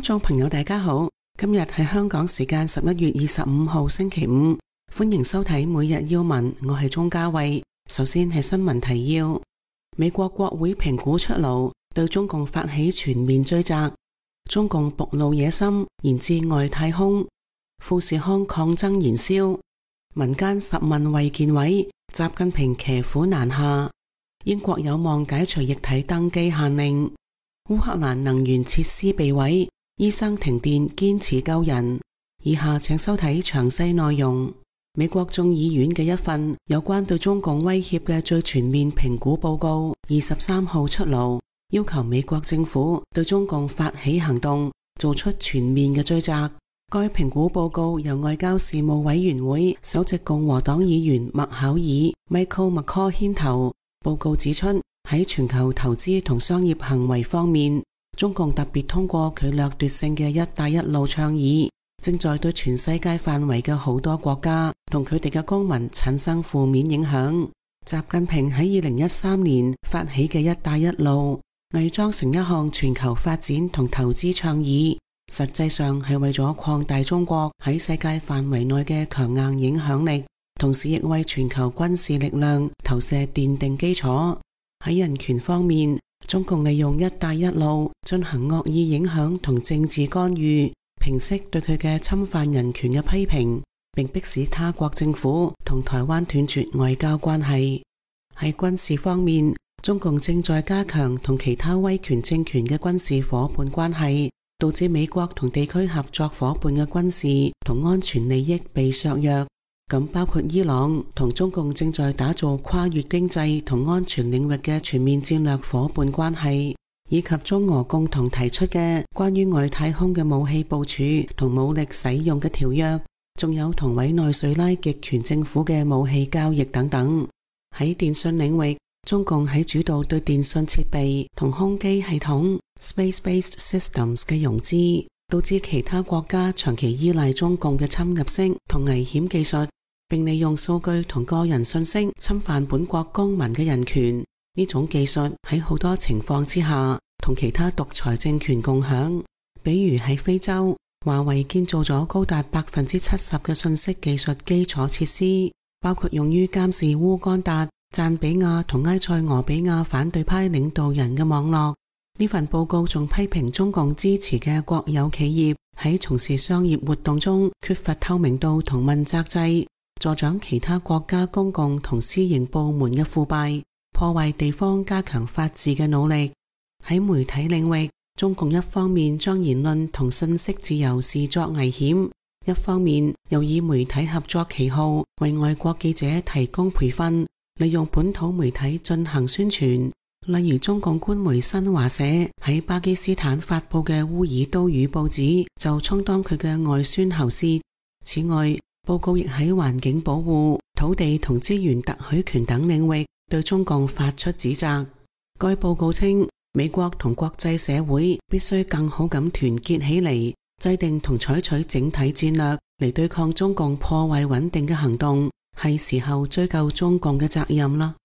眾朋友大家好，今日係香港時間11月25號星期五，歡迎收睇每日要聞，我係鍾嘉慧。首先係新聞提要：美國國會評估出爐，對中共發起全面追責；中共暴露野心，延至外太空；富士康抗爭燃燒；民間10問衛健委，習近平騎虎難下；英國有望解除液體登機限令；烏克蘭能源設施被毀，醫生停電堅持救人。以下請收睇詳細內容。美國眾議院嘅一份有關對中共威脅嘅最全面評估報告23號出爐，要求美國政府對中共發起行動，做出全面嘅追責。該評估報告由外交事務委員會首席共和黨議員麥考爾 Michael McCaul 牽頭。報告指出，喺全球投資同商業行為方面，中共特別通過佢掠奪性嘅一帶一路倡議，正在對全世界範圍嘅好多國家同佢哋嘅公民產生負面影響。習近平喺2013年發起嘅一帶一路，偽裝成一項全球發展同投資倡議，實際上係為咗擴大中國喺世界範圍內嘅強硬影響力，同時亦為全球軍事力量投射奠定基礎。喺人權方面，中共利用一帶一路進行惡意影響同政治干預，平息對佢嘅侵犯人權嘅批評，並迫使他國政府同台灣斷絕外交關係。喺軍事方面，中共正在加強同其他威權政權嘅軍事夥伴關係，導致美國同地區合作夥伴嘅軍事同安全利益被削弱。咁包括伊朗同中共正在打造跨越經濟同安全領域嘅全面戰略夥伴關係，以及中俄共同提出嘅關於外太空嘅武器部署同武力使用嘅條約，仲有同委內瑞拉極權政府嘅武器交易等等。喺電信領域，中共喺主導對電信設備同空機系統 Space-Based Systems 嘅融資，導致其他國家長期依賴中共嘅侵入式同危險技術，並利用數據同個人信息侵犯本國公民嘅人權。呢種技術喺好多情況之下同其他獨裁政權共享，比如喺非洲，華為建造咗高達70%嘅信息技術基礎設施，包括用於監視烏干達、贊比亞同埃塞俄比亞反對派領導人嘅網絡。呢份報告仲批評中共支持嘅國有企業喺從事商業活動中缺乏透明度同問責制，助長其他國家公共同私營部門嘅腐敗，破壞地方加強法治嘅努力。喺媒體領域，中共一方面將言論同信息自由視作危險，一方面又以媒體合作旗號為外國記者提供培訓，利用本土媒體進行宣傳。例如中共官媒新華社喺巴基斯坦發佈嘅烏爾都語報紙就充當佢嘅外宣喉舌。此外，報告亦喺環境保護、土地同資源特許權等領域對中共發出指責。該報告稱，美國同國際社會必須更好咁團結起嚟，制定同採取整體戰略嚟對抗中共破壞穩定嘅行動，係時候追究中共嘅責任啦。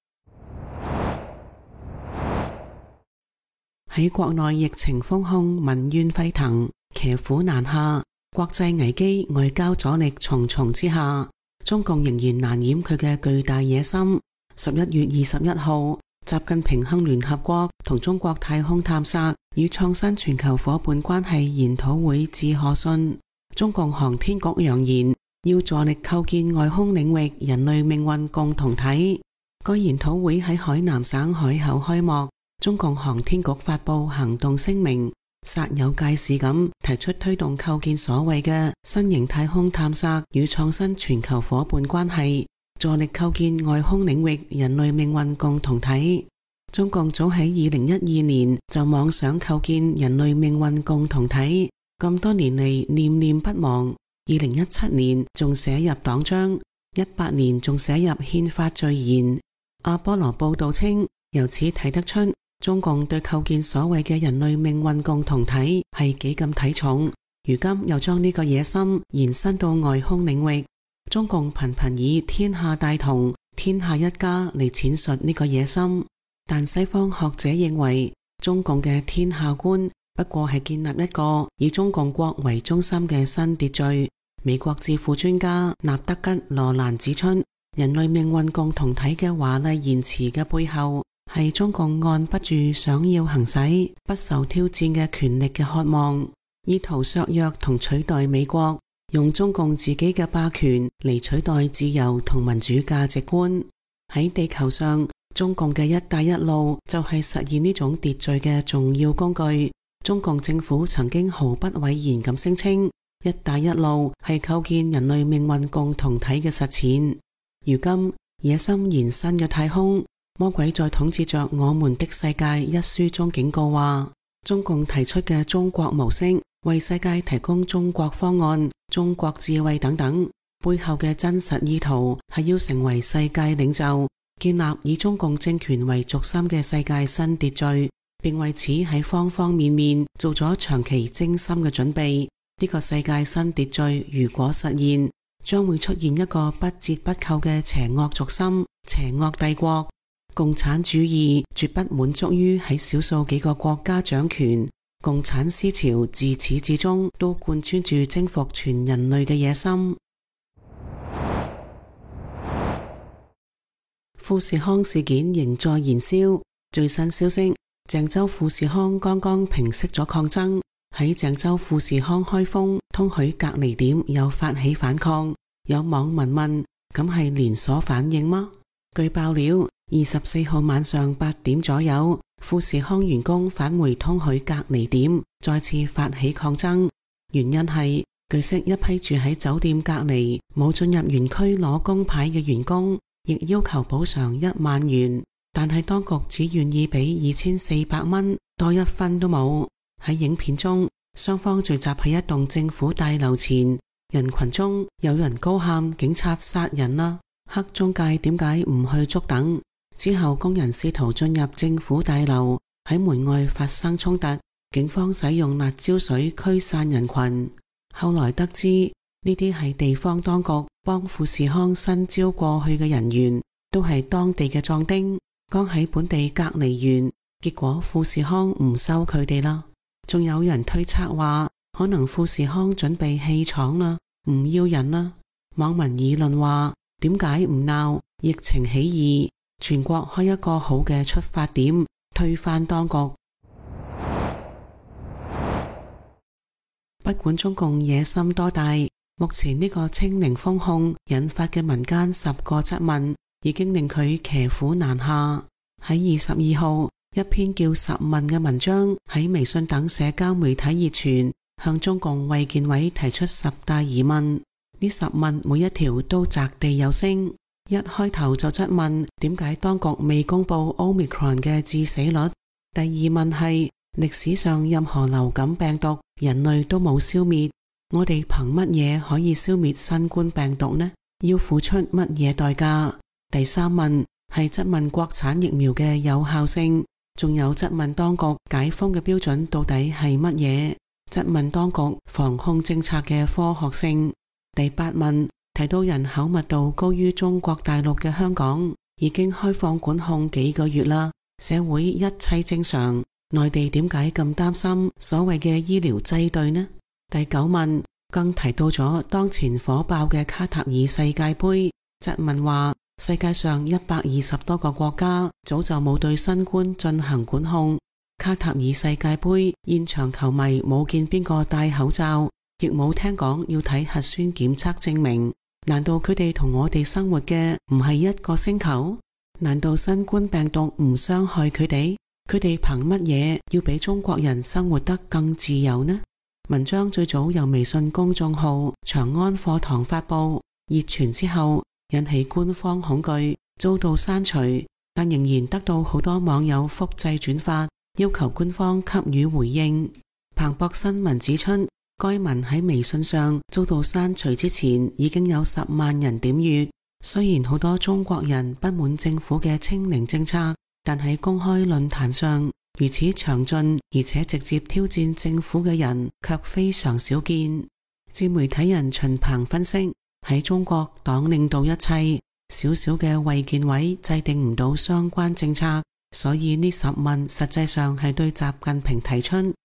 喺國內疫情封控，民怨沸騰，騎虎難下，國際危機、外交阻力重重之下，中共仍然難掩佢嘅巨大野心。11月21號，習近平向聯合國同中國太空探索與創新全球夥伴關係研討會致賀信。中共航天局揚言要助力構建外空領域人類命運共同體。該研討會喺海南省海口開幕。中共航天局發布行動聲明，煞有介事咁提出推動構建所謂嘅新型太空探索與創新全球夥伴關係，助力構建外空領域人類命運共同體。中共早喺2012年就妄想構建人類命運共同體，咁多年嚟念念不忘。2017年仲寫入黨章，18年仲寫入憲法序言。阿波羅報道稱，由此睇得出中共對構建所謂嘅人類命運共同體係幾咁睇重，如今又將呢個野心延伸到外空領域。中共頻頻以天下大同、天下一家嚟闡述呢個野心，但西方學者認為中共嘅天下觀不過係建立一個以中共國為中心嘅新秩序。美國智庫專家納德吉羅蘭指出，人類命運共同體嘅華麗言辭嘅背後，係中共按不住想要行使不受挑戰嘅權力嘅渴望，意圖削弱同取代美國，用中共自己嘅霸權嚟取代自由同民主價值觀。喺地球上，中共嘅一帶一路就係實現呢種秩序嘅重要工具。中共政府曾經毫不諱言咁聲稱，一帶一路係構建人類命運共同體嘅實踐。如今野心延伸嘅太空，魔鬼在統治着我們的世界一書中警告話，中共提出嘅中國模式，為世界提供中國方案、中國智慧等等，背後嘅真實意圖係要成為世界領袖，建立以中共政權為軸心嘅世界新秩序，並為此喺方方面面做咗長期精心嘅準備。呢個世界新秩序如果實現，將會出現一個不折不扣嘅邪惡軸心、邪惡帝國。共產主義絕不滿足於喺少數幾個國家掌權，共產思潮自始至終都貫穿住征服全人類嘅野心。富士康事件仍在燃燒。最新消息，鄭州富士康剛剛平息咗抗爭，喺鄭州富士康開封通許隔離點又發起反抗。有網民問：咁係連鎖反應嗎？據爆料，24號晚上8點左右，富士康員工返回通許隔離點，再次發起抗爭。原因係據悉，一批住喺酒店隔離冇進入園區攞工牌嘅員工，亦要求補償1萬元，但係當局只願意俾2400蚊，多一分都冇。喺影片中，雙方聚集喺一棟政府大樓前，人群中有人高喊警察殺人啦，黑中介點解唔去捉等？之後工人試圖進入政府大樓，喺門外發生衝突，警方使用辣椒水驅散人群。後來得知呢啲係地方當局幫富士康新招過去嘅人員，都係當地嘅壯丁，剛喺本地隔離完，結果富士康唔收佢哋啦。仲有人推測話，可能富士康準備棄廠啦，唔要人啦。網民議論話，點解唔鬧？疫情起義，全國開一個好嘅出發點，推翻當局。不管中共野心多大，目前呢個清零封控引發嘅民間10個質問，已經令佢騎虎難下。喺22號，一篇叫10問嘅文章喺微信等社交媒體熱傳，向中共衛健委提出10大疑問。呢10問每一條都擲地有聲。一開頭就質問點解當局未公布 Omicron 嘅致死率。第二問係歷史上任何流感病毒人類都冇消滅，我哋憑乜嘢可以消滅新冠病毒呢？要付出乜嘢代價？第三問係質問國產疫苗嘅有效性，仲有質問當局解封嘅標準到底係乜嘢？質問當局防控政策嘅科學性。第8問提到人口密度高於中國大陸嘅香港，已經開放管控幾個月啦，社會一切正常，內地點解咁擔心所謂嘅醫療擠兌呢？第9問更提到咗當前火爆嘅卡塔爾世界盃，質問話世界上120多個國家早就冇對新冠進行管控，卡塔爾世界盃現場球迷冇見邊個戴口罩，亦冇聽講要睇核酸檢測證明。難道佢哋同我哋生活嘅唔係一個星球？難道新冠病毒唔傷害佢哋？佢哋憑乜嘢要比中國人生活得更自由呢？文章最早由微信公眾號長安課堂發布，熱傳之後引起官方恐懼，遭到刪除，但仍然得到好多網友複製轉發，要求官方給予回應。彭博新聞指出，該文喺微信上遭到刪除之前，已經有10萬人點閱。雖然好多中國人不滿政府嘅清零政策，但喺公開論壇上，如此詳盡而且直接挑戰政府嘅人卻非常少見。自媒體人秦鵬分析，喺中國黨領導一切，小小嘅衛健委制定唔到相關政策，所以呢10問實際上係對習近平提出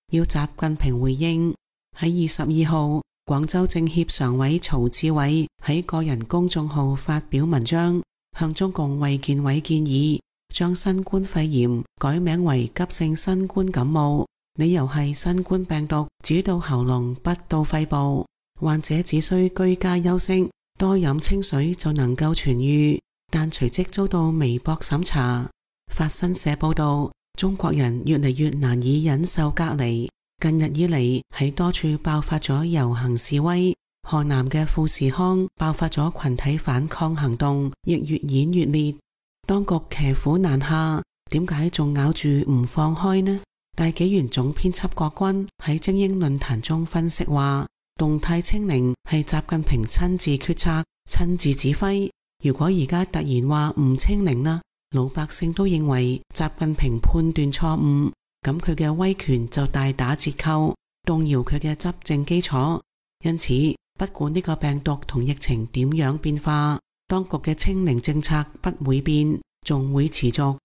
要習近平回應。喺22號，廣州政協常委曹志偉喺個人公眾號發表文章，向中共衛健委建議將新冠肺炎改名為急性新冠感冒，理由係新冠病毒只到喉嚨不到肺部，患者只需居家休息，多飲清水就能夠痊癒，但隨即遭到微博審查。法新社報道，中國人越嚟越難以忍受隔離，近日以嚟喺多處爆發咗遊行示威，河南嘅富士康爆發咗群體反抗行動，亦越演越烈。當局騎虎難下，點解仲咬住唔放開呢？大紀元總編輯郭軍喺精英論壇中分析話，動態清零係習近平親自決策、親自指揮。如果而家突然話唔清零啦，老百姓都認為習近平判斷錯誤，咁佢嘅威權就大打折扣，動搖佢嘅執政基礎。因此，不管呢個病毒同疫情點樣變化，當局嘅清零政策不會變，仲會持續。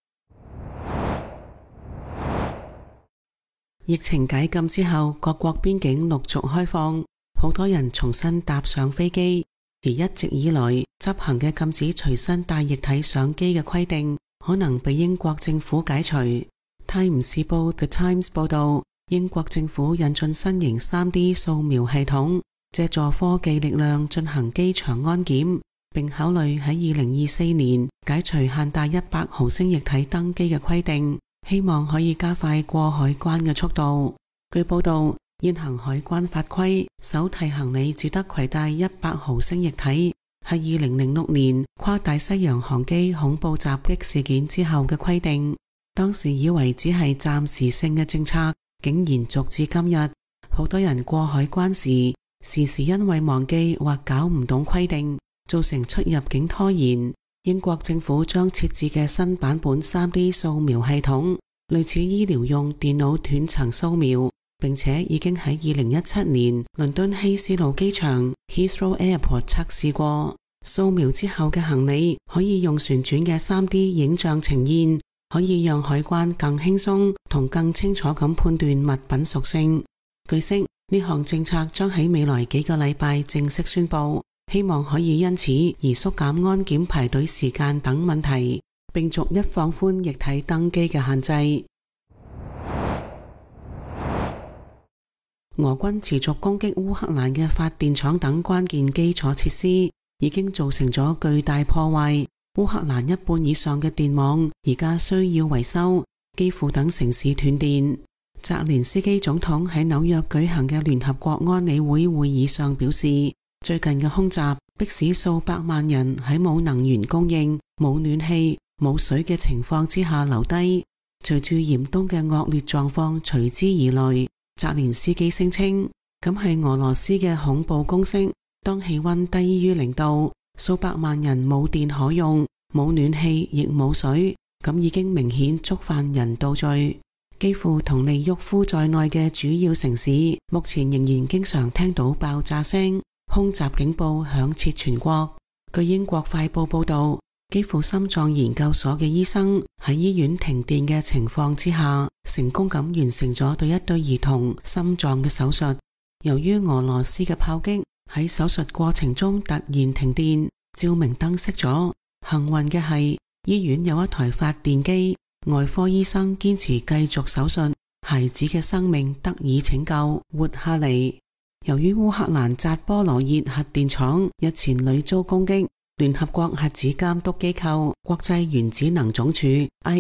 疫情解禁之後，各國邊境陸續開放，好多人重新搭上飛機，而一直以來執行嘅禁止隨身帶液體上機嘅規定，可能被英國政府解除。泰晤士報 The Times 報道，英國政府引進新型 3D 掃描系統，借助科技力量進行機場安檢，並考慮喺2024年解除限帶100毫升液體登機嘅規定，希望可以加快過海關嘅速度。據報道，現行海關法規，手提行李只得攜帶100毫升液體，係2006年跨大西洋航機恐怖襲擊事件之後嘅規定。當時以為只係暫時性嘅政策，竟延續至今日。好多人過海關時，時時因為忘記或搞唔懂規定，造成出入境拖延。英國政府將設置嘅新版本 3D 掃描系統，類似醫療用電腦斷層掃描，並且已經喺2017年倫敦希斯路機場 Heathrow Airport 測試過。掃描之後嘅行李可以用旋轉嘅 3D 影像呈現，可以讓海關更輕鬆同更清楚咁判斷物品屬性。據悉，呢項政策將喺未來幾個禮拜正式宣布，希望可以因此而縮減安檢排隊時間等問題，並逐一放寬液體登機嘅限制。俄軍持續攻擊烏克蘭嘅發電廠等關鍵基礎設施，已經造成咗巨大破壞。烏克蘭一半以上嘅電網而家需要維修，基輔等城市斷電。澤連斯基總統喺紐約舉行嘅聯合國安理會會議上表示，最近嘅空襲迫使數百萬人喺冇能源供應、冇暖氣、冇水嘅情況之下留低。隨住嚴冬嘅惡劣狀況隨之而來，澤連斯基聲稱，咁係俄羅斯嘅恐怖攻勢。當氣溫低於0度，數百萬人冇電可用，冇暖氣亦冇水，咁已經明顯觸犯人道罪。基輔同利沃夫在內嘅主要城市目前仍然經常聽到爆炸聲，空襲警報響徹全國。據英國快報報道，基輔心臟研究所嘅醫生喺醫院停電嘅情況之下，成功咁完成咗對一對兒童心臟嘅手術。由於俄羅斯嘅炮擊，喺手術過程中突然停電，照明燈熄咗。幸運嘅係，醫院有一台發電機，外科醫生堅持繼續手術，孩子嘅生命得以拯救，活下嚟。由於烏克蘭扎波羅熱核電廠日前屢遭攻擊，聯合國核子監督機構國際原子能總署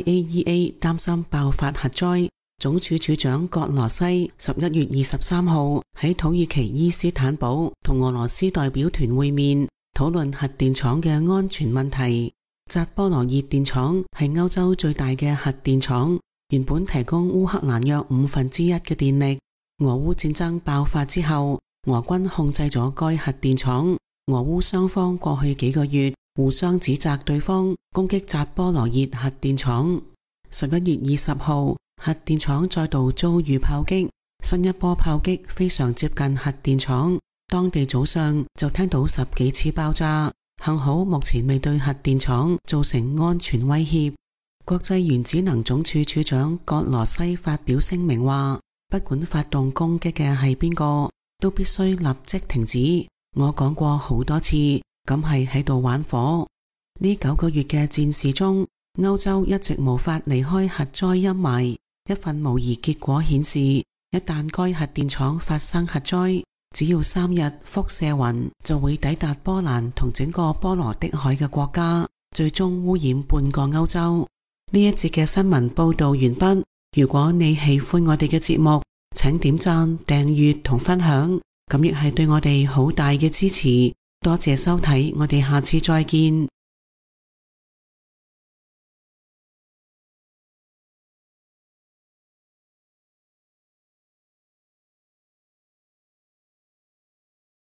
IAEA 擔心爆發核災。總署署長葛羅西11月23號喺土耳其伊斯坦堡同俄羅斯代表團會面，討論核電廠嘅安全問題。扎波羅熱電廠係歐洲最大嘅核電廠，原本提供烏克蘭約1/5嘅電力。俄烏戰爭爆發之後，俄軍控制咗該核電廠。俄烏雙方過去幾個月互相指責對方攻擊扎波羅熱核電廠。11月20號，核電廠再度遭遇炮擊，新一波炮擊非常接近核電廠，當地早上就聽到10幾次爆炸。幸好目前未對核電廠造成安全威脅。國際原子能總署署長葛羅西發表聲明話， 不管發動攻擊嘅係邊個，都必須立即停止。我講過好多次，咁係喺度玩火。呢9個月嘅戰事中，歐洲一直無法離開核災陰霾。一份模擬結果顯示，一旦該核電廠發生核災，只要3日，輻射雲就會抵達波蘭同整個波羅的海嘅國家，最終污染半個歐洲。呢一節嘅新聞報道完畢。如果你喜歡我哋嘅節目，請點讚、訂閱同分享，咁亦係對我哋好大嘅支持。多謝收睇，我哋下次再見。